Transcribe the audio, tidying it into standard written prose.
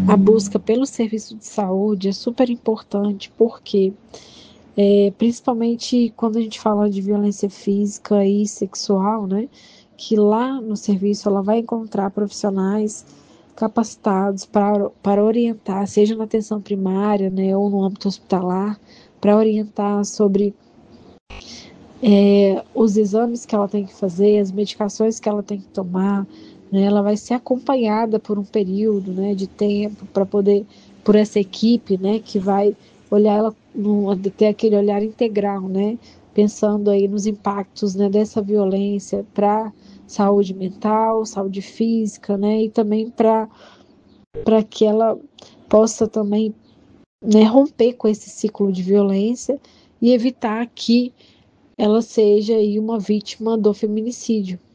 a busca pelo serviço de saúde é super importante, porque principalmente quando a gente fala de violência física e sexual, né, que lá no serviço ela vai encontrar profissionais capacitados para orientar, seja na atenção primária, né, ou no âmbito hospitalar, para orientar sobre os exames que ela tem que fazer, as medicações que ela tem que tomar, né, ela vai ser acompanhada por um período, né, de tempo para poder, por essa equipe, né, que vai olhar ela, ter aquele olhar integral, né, pensando aí nos impactos, né, dessa violência para saúde mental, saúde física, né, e também para que ela possa também, né, romper com esse ciclo de violência e evitar que ela seja aí uma vítima do feminicídio.